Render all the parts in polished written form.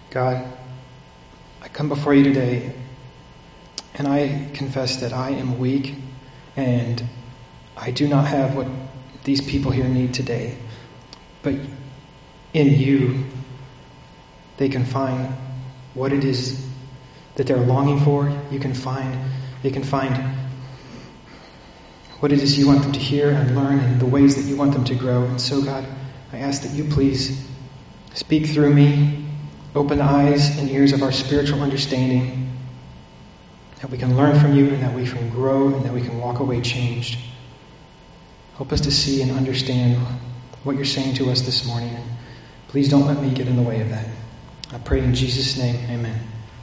God, I come before you today and I confess that I am weak and I do not have what these people here need today. But in you, they can find what it is that they're longing for. They can find what it is you want them to hear and learn and the ways that you want them to grow. And so, God, I ask that you please speak through me, open the eyes and ears of our spiritual understanding, that we can learn from you and that we can grow and that we can walk away changed. Help us to see and understand what you're saying to us this morning. And please don't let me get in the way of that. I pray in Jesus' name, amen.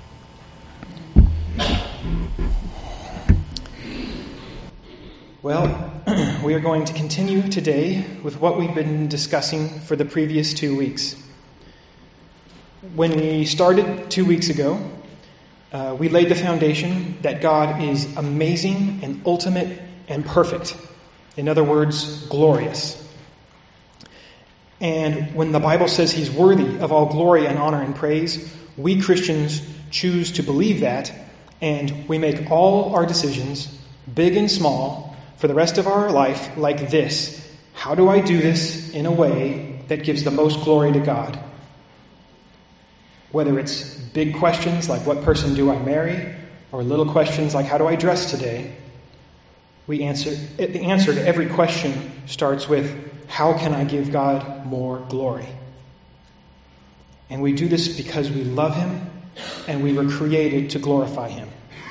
Well, we are going to continue today with what we've been discussing for the previous 2 weeks. When we started 2 weeks ago, we laid the foundation that God is amazing and ultimate and perfect. In other words, glorious. And when the Bible says he's worthy of all glory and honor and praise, we Christians choose to believe that, and we make all our decisions, big and small, for the rest of our life like this. How do I do this in a way that gives the most glory to God? Whether it's big questions like what person do I marry, or little questions like how do I dress today, the answer to every question starts with, how can I give God more glory? And we do this because we love him and we were created to glorify him.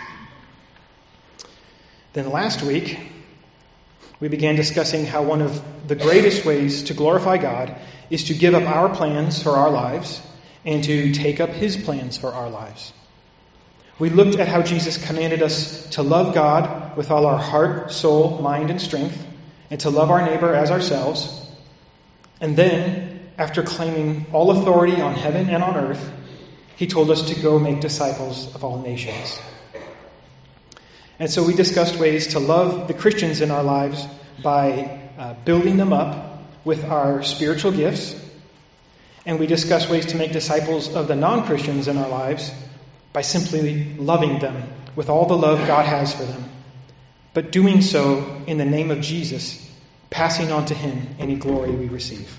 Then last week, we began discussing how one of the greatest ways to glorify God is to give up our plans for our lives and to take up his plans for our lives. We looked at how Jesus commanded us to love God with all our heart, soul, mind, and strength, and to love our neighbor as ourselves. And then, after claiming all authority on heaven and on earth, he told us to go make disciples of all nations. And so we discussed ways to love the Christians in our lives by building them up with our spiritual gifts. And we discussed ways to make disciples of the non-Christians in our lives by simply loving them with all the love God has for them, but doing so in the name of Jesus, passing on to him any glory we receive.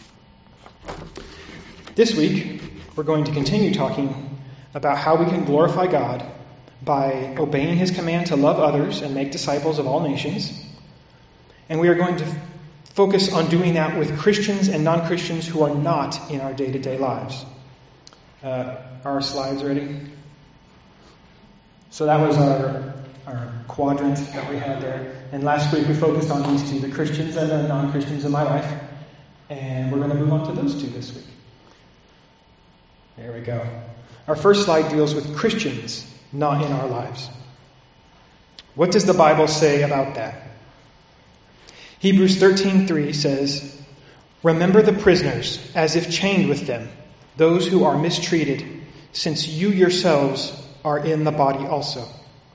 This week, we're going to continue talking about how we can glorify God by obeying his command to love others and make disciples of all nations. And we are going to focus on doing that with Christians and non-Christians who are not in our day-to-day lives. Are our slides ready? So that was our quadrant that we had there. And last week we focused on these two, the Christians and the non-Christians in my life. And we're going to move on to those two this week. There we go. Our first slide deals with Christians not in our lives. What does the Bible say about that? Hebrews 13:3 says, "Remember the prisoners as if chained with them, those who are mistreated, since you yourselves are in the body also."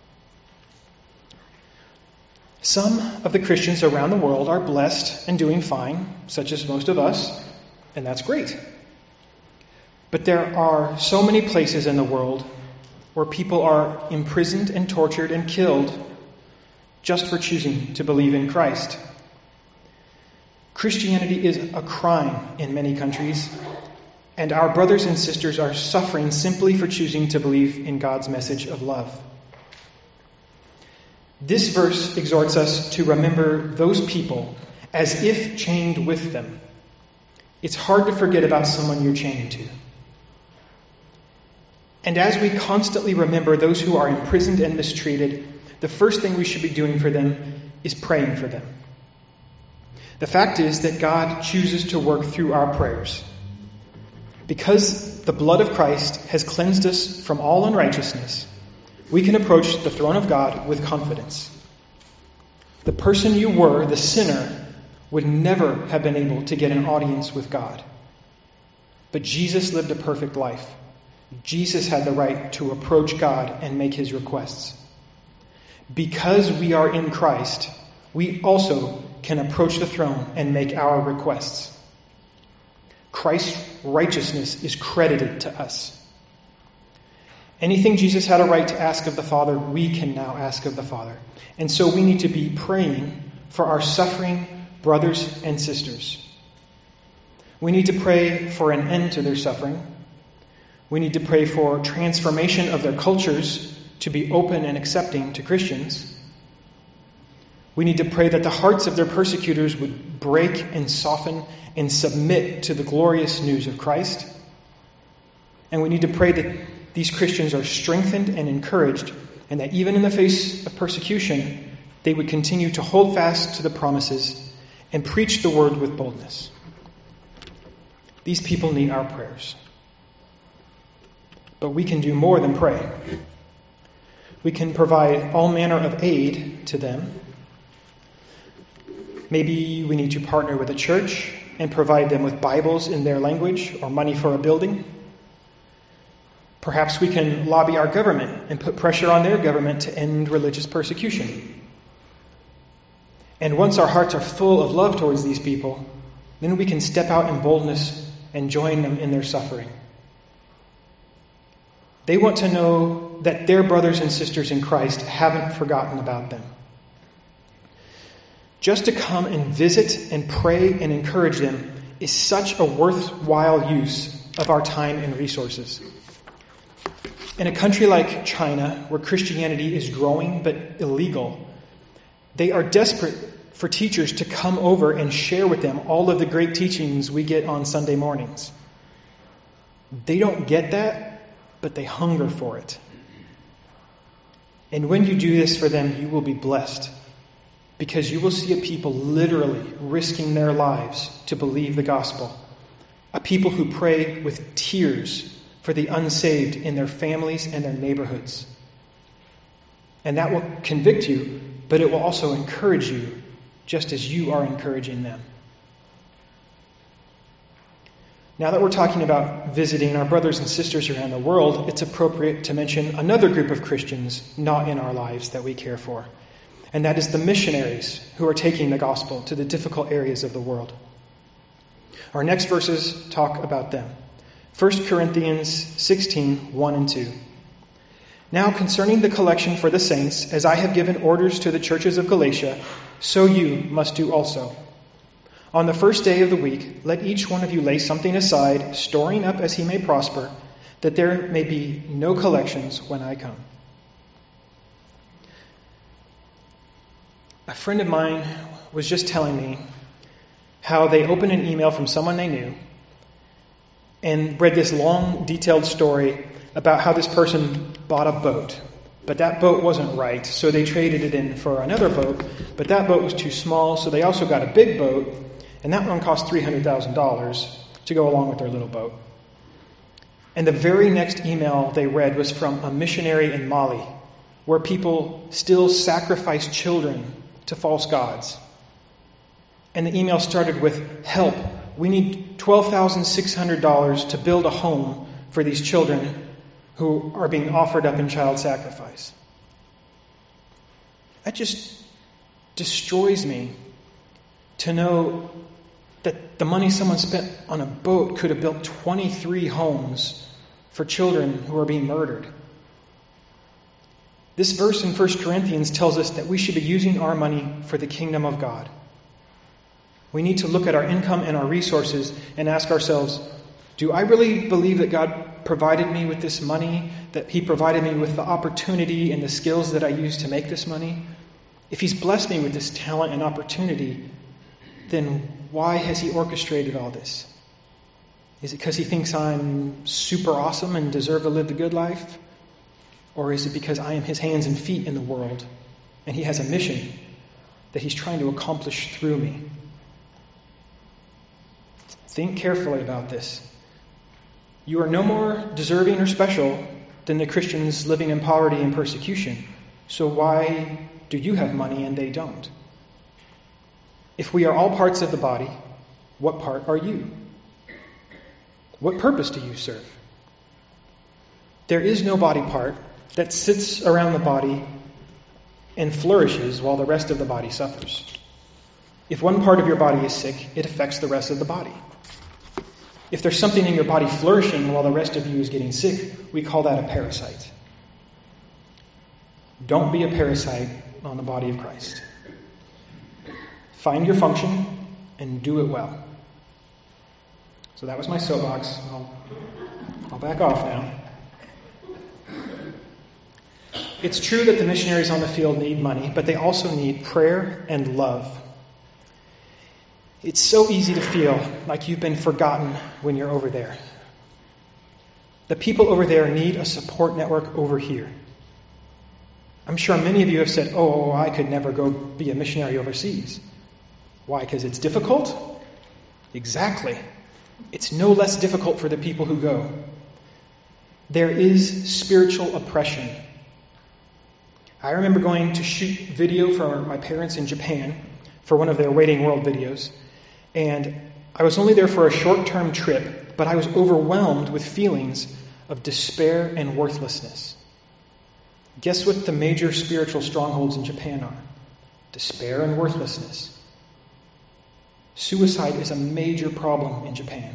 Some of the Christians around the world are blessed and doing fine, such as most of us, and that's great. But there are so many places in the world where people are imprisoned and tortured and killed just for choosing to believe in Christ. Christianity is a crime in many countries, and our brothers and sisters are suffering simply for choosing to believe in God's message of love. This verse exhorts us to remember those people as if chained with them. It's hard to forget about someone you're chained to. And as we constantly remember those who are imprisoned and mistreated, the first thing we should be doing for them is praying for them. The fact is that God chooses to work through our prayers. Because the blood of Christ has cleansed us from all unrighteousness, we can approach the throne of God with confidence. The person you were, the sinner, would never have been able to get an audience with God. But Jesus lived a perfect life. Jesus had the right to approach God and make his requests. Because we are in Christ, we also can approach the throne and make our requests. Christ's righteousness is credited to us. Anything Jesus had a right to ask of the Father, we can now ask of the Father. And so we need to be praying for our suffering brothers and sisters. We need to pray for an end to their suffering. We need to pray for transformation of their cultures to be open and accepting to Christians. We need to pray that the hearts of their persecutors would break and soften and submit to the glorious news of Christ. And we need to pray that these Christians are strengthened and encouraged, and that even in the face of persecution, they would continue to hold fast to the promises and preach the word with boldness. These people need our prayers. But we can do more than pray. We can provide all manner of aid to them. Maybe we need to partner with a church and provide them with Bibles in their language or money for a building. Perhaps we can lobby our government and put pressure on their government to end religious persecution. And once our hearts are full of love towards these people, then we can step out in boldness and join them in their suffering. They want to know that their brothers and sisters in Christ haven't forgotten about them. Just to come and visit and pray and encourage them is such a worthwhile use of our time and resources. In a country like China, where Christianity is growing but illegal, they are desperate for teachers to come over and share with them all of the great teachings we get on Sunday mornings. They don't get that, but they hunger for it. And when you do this for them, you will be blessed, because you will see a people literally risking their lives to believe the gospel. A people who pray with tears for the unsaved in their families and their neighborhoods. And that will convict you, but it will also encourage you, just as you are encouraging them. Now that we're talking about visiting our brothers and sisters around the world, it's appropriate to mention another group of Christians not in our lives that we care for. And that is the missionaries who are taking the gospel to the difficult areas of the world. Our next verses talk about them. 1 Corinthians 16, 1 and 2. Now concerning the collection for the saints, as I have given orders to the churches of Galatia, so you must do also. On the first day of the week, let each one of you lay something aside, storing up as he may prosper, that there may be no collections when I come. A friend of mine was just telling me how they opened an email from someone they knew and read this long, detailed story about how this person bought a boat. But that boat wasn't right, so they traded it in for another boat. But that boat was too small, so they also got a big boat, and that one cost $300,000 to go along with their little boat. And the very next email they read was from a missionary in Mali, where people still sacrifice children to false gods. And the email started with, "Help, we need $12,600 to build a home for these children who are being offered up in child sacrifice." That just destroys me to know that the money someone spent on a boat could have built 23 homes for children who are being murdered. This verse in 1 Corinthians tells us that we should be using our money for the kingdom of God. We need to look at our income and our resources and ask ourselves, do I really believe that God provided me with this money, that He provided me with the opportunity and the skills that I use to make this money? If He's blessed me with this talent and opportunity, then why has He orchestrated all this? Is it because He thinks I'm super awesome and deserve to live the good life? Or is it because I am His hands and feet in the world and He has a mission that He's trying to accomplish through me? Think carefully about this. You are no more deserving or special than the Christians living in poverty and persecution. So why do you have money and they don't? If we are all parts of the body, what part are you? What purpose do you serve? There is no body part that sits around the body and flourishes while the rest of the body suffers. If one part of your body is sick, it affects the rest of the body. If there's something in your body flourishing while the rest of you is getting sick, we call that a parasite. Don't be a parasite on the body of Christ. Find your function and do it well. So that was my soapbox. I'll back off now. It's true that the missionaries on the field need money, but they also need prayer and love. It's so easy to feel like you've been forgotten when you're over there. The people over there need a support network over here. I'm sure many of you have said, oh, I could never go be a missionary overseas. Why? Because it's difficult? Exactly. It's no less difficult for the people who go. There is spiritual oppression. I remember going to shoot video for my parents in Japan for one of their Waiting World videos. And I was only there for a short-term trip, but I was overwhelmed with feelings of despair and worthlessness. Guess what the major spiritual strongholds in Japan are? Despair and worthlessness. Suicide is a major problem in Japan.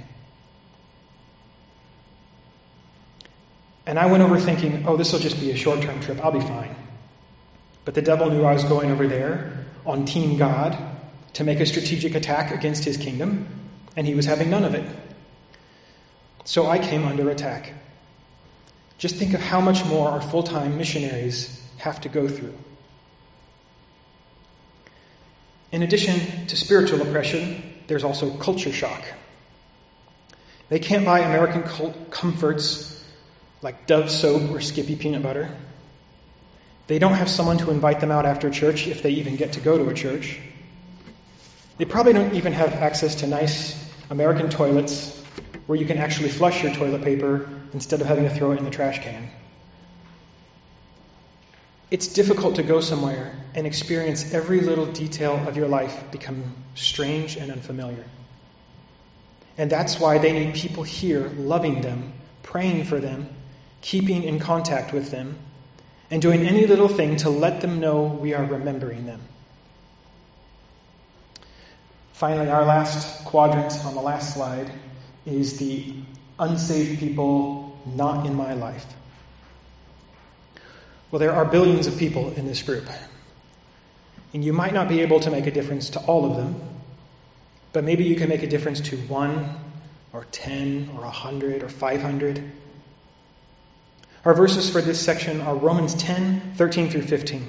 And I went over thinking, oh, this will just be a short-term trip. I'll be fine. But the devil knew I was going over there on Team God to make a strategic attack against his kingdom, and he was having none of it. So I came under attack. Just think of how much more our full-time missionaries have to go through. In addition to spiritual oppression, there's also culture shock. They can't buy American comforts like Dove soap or Skippy peanut butter. They don't have someone to invite them out after church if they even get to go to a church. They probably don't even have access to nice American toilets where you can actually flush your toilet paper instead of having to throw it in the trash can. It's difficult to go somewhere and experience every little detail of your life become strange and unfamiliar. And that's why they need people here loving them, praying for them, keeping in contact with them, and doing any little thing to let them know we are remembering them. Finally, our last quadrant on the last slide is the unsaved people not in my life. Well, there are billions of people in this group. And you might not be able to make a difference to all of them, but maybe you can make a difference to 1 or 10 or 100 or 500. Our verses for this section are Romans 10, 13 through 15.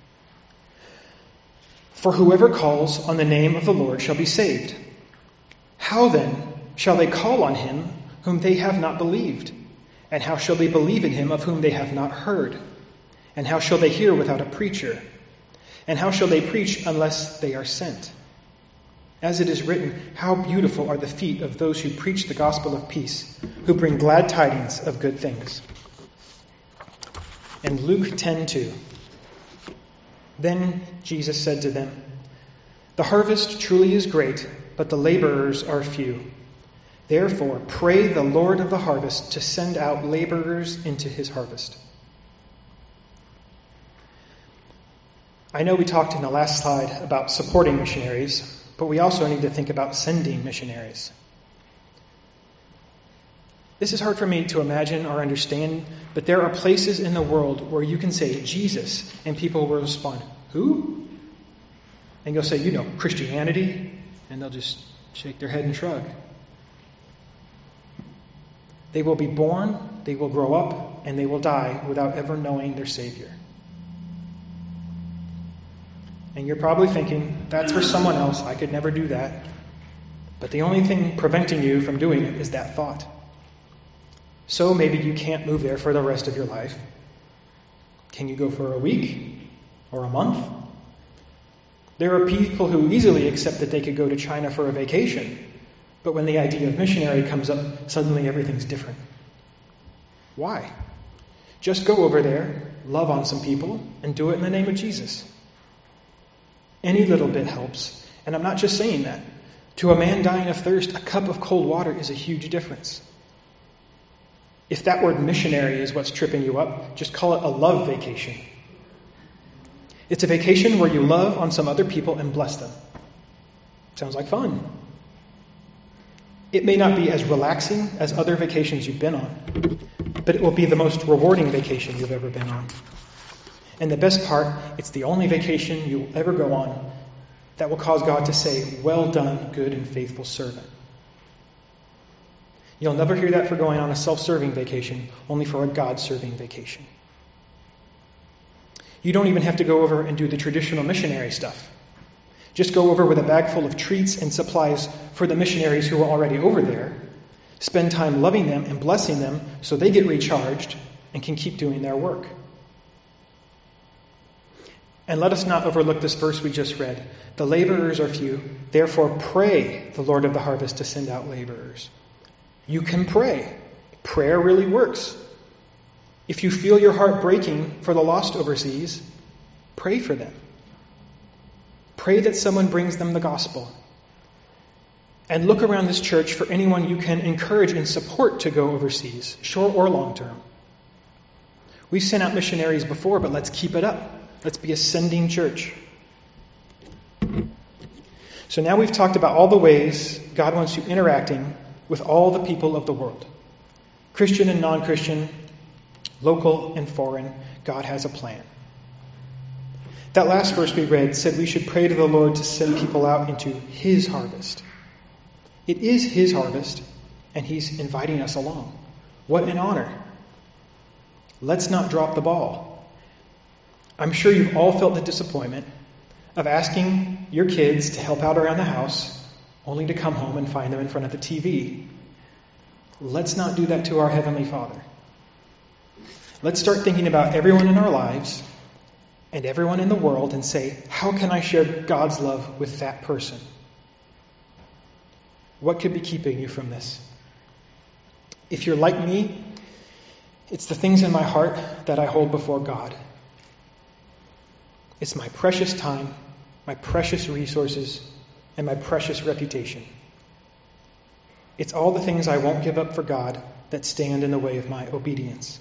For whoever calls on the name of the Lord shall be saved. How then shall they call on him whom they have not believed? And how shall they believe in him of whom they have not heard? And how shall they hear without a preacher? And how shall they preach unless they are sent? As it is written, how beautiful are the feet of those who preach the gospel of peace, who bring glad tidings of good things. And Luke 10:2. Then Jesus said to them, the harvest truly is great, but the laborers are few. Therefore, pray the Lord of the harvest to send out laborers into his harvest. I know we talked in the last slide about supporting missionaries, but we also need to think about sending missionaries. This is hard for me to imagine or understand, but there are places in the world where you can say Jesus, and people will respond, who? And you'll say, Christianity, and they'll just shake their head and shrug. They will be born, they will grow up, and they will die without ever knowing their Savior. And you're probably thinking, that's for someone else, I could never do that. But the only thing preventing you from doing it is that thought. So maybe you can't move there for the rest of your life. Can you go for a week or a month? There are people who easily accept that they could go to China for a vacation, but when the idea of missionary comes up, suddenly everything's different. Why? Just go over there, love on some people, and do it in the name of Jesus. Any little bit helps, and I'm not just saying that. To a man dying of thirst, a cup of cold water is a huge difference. If that word missionary is what's tripping you up, just call it a love vacation. It's a vacation where you love on some other people and bless them. Sounds like fun. It may not be as relaxing as other vacations you've been on, but it will be the most rewarding vacation you've ever been on. And the best part, it's the only vacation you will ever go on that will cause God to say, "Well done, good and faithful servant." You'll never hear that for going on a self-serving vacation, only for a God-serving vacation. You don't even have to go over and do the traditional missionary stuff. Just go over with a bag full of treats and supplies for the missionaries who are already over there. Spend time loving them and blessing them so they get recharged and can keep doing their work. And let us not overlook this verse we just read. The laborers are few, therefore pray the Lord of the harvest to send out laborers. You can pray. Prayer really works. If you feel your heart breaking for the lost overseas, pray for them. Pray that someone brings them the gospel. And look around this church for anyone you can encourage and support to go overseas, short or long term. We've sent out missionaries before, but let's keep it up. Let's be a sending church. So now we've talked about all the ways God wants you interacting with all the people of the world. Christian and non-Christian, local and foreign, God has a plan. That last verse we read said we should pray to the Lord to send people out into His harvest. It is His harvest, and He's inviting us along. What an honor. Let's not drop the ball. I'm sure you've all felt the disappointment of asking your kids to help out around the house, only to come home and find them in front of the TV. Let's not do that to our Heavenly Father. Let's start thinking about everyone in our lives and everyone in the world and say, how can I share God's love with that person? What could be keeping you from this? If you're like me, it's the things in my heart that I hold before God. It's my precious time, my precious resources, and my precious reputation. It's all the things I won't give up for God that stand in the way of my obedience.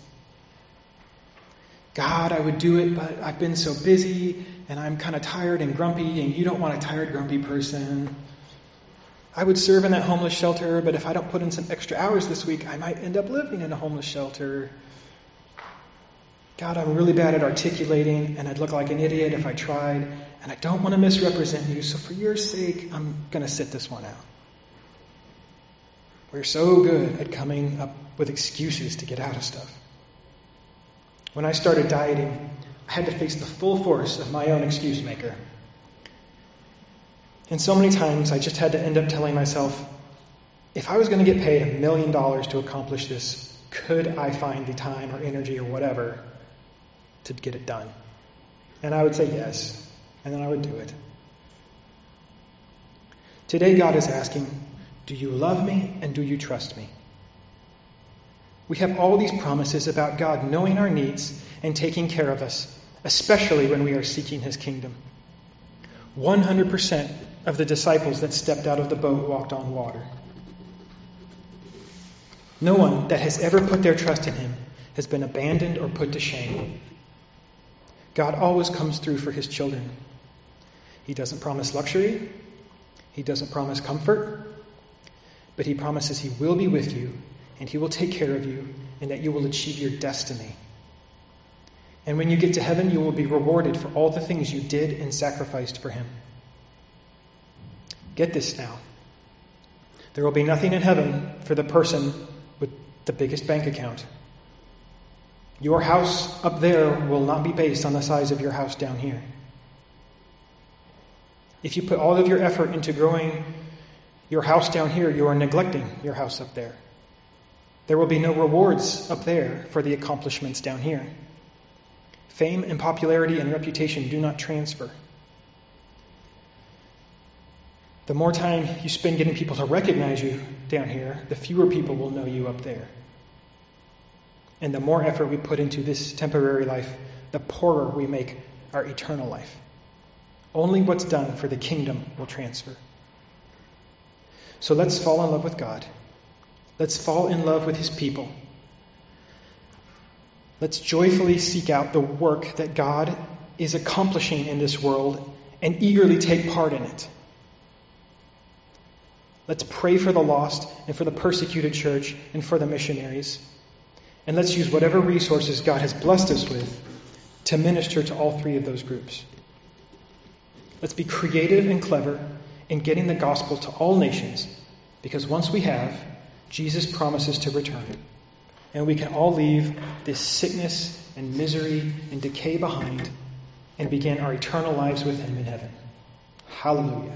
God, I would do it, but I've been so busy, and I'm kind of tired and grumpy, and you don't want a tired, grumpy person. I would serve in that homeless shelter, but if I don't put in some extra hours this week, I might end up living in a homeless shelter. God, I'm really bad at articulating, and I'd look like an idiot if I tried, and I don't want to misrepresent you, so for your sake, I'm going to sit this one out. We're so good at coming up with excuses to get out of stuff. When I started dieting, I had to face the full force of my own excuse maker. And so many times I just had to end up telling myself, if I was going to get paid $1 million to accomplish this, could I find the time or energy or whatever to get it done? And I would say yes, and then I would do it. Today God is asking, do you love me and do you trust me? We have all these promises about God knowing our needs and taking care of us, especially when we are seeking His kingdom. 100% of the disciples that stepped out of the boat walked on water. No one that has ever put their trust in Him has been abandoned or put to shame. God always comes through for His children. He doesn't promise luxury. He doesn't promise comfort. But He promises He will be with you, and He will take care of you, and that you will achieve your destiny. And when you get to heaven, you will be rewarded for all the things you did and sacrificed for Him. Get this now. There will be nothing in heaven for the person with the biggest bank account. Your house up there will not be based on the size of your house down here. If you put all of your effort into growing your house down here, you are neglecting your house up there. There will be no rewards up there for the accomplishments down here. Fame and popularity and reputation do not transfer. The more time you spend getting people to recognize you down here, the fewer people will know you up there. And the more effort we put into this temporary life, the poorer we make our eternal life. Only what's done for the kingdom will transfer. So let's fall in love with God. Let's fall in love with His people. Let's joyfully seek out the work that God is accomplishing in this world and eagerly take part in it. Let's pray for the lost and for the persecuted church and for the missionaries. And let's use whatever resources God has blessed us with to minister to all three of those groups. Let's be creative and clever in getting the gospel to all nations, because once we have, Jesus promises to return. And we can all leave this sickness and misery and decay behind and begin our eternal lives with Him in heaven. Hallelujah.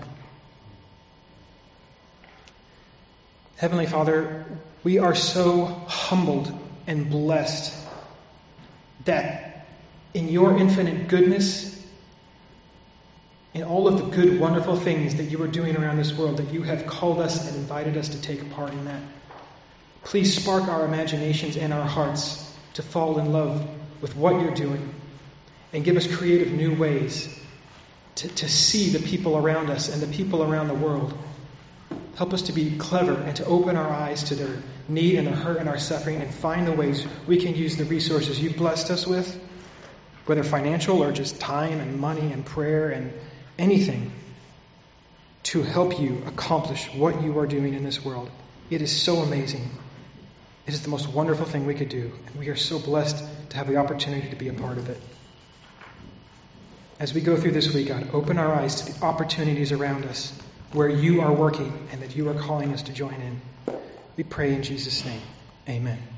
Heavenly Father, we are so humbled and blessed that in your infinite goodness, in all of the good, wonderful things that you are doing around this world, that you have called us and invited us to take a part in that. Please spark our imaginations and our hearts to fall in love with what you're doing, and give us creative new ways to see the people around us and the people around the world. Help us to be clever and to open our eyes to their need and their hurt and our suffering, and find the ways we can use the resources you've blessed us with, whether financial or just time and money and prayer and anything, to help you accomplish what you are doing in this world. It is so amazing. It is the most wonderful thing we could do, and we are so blessed to have the opportunity to be a part of it. As we go through this week, God, open our eyes to the opportunities around us where you are working and that you are calling us to join in. We pray in Jesus' name. Amen.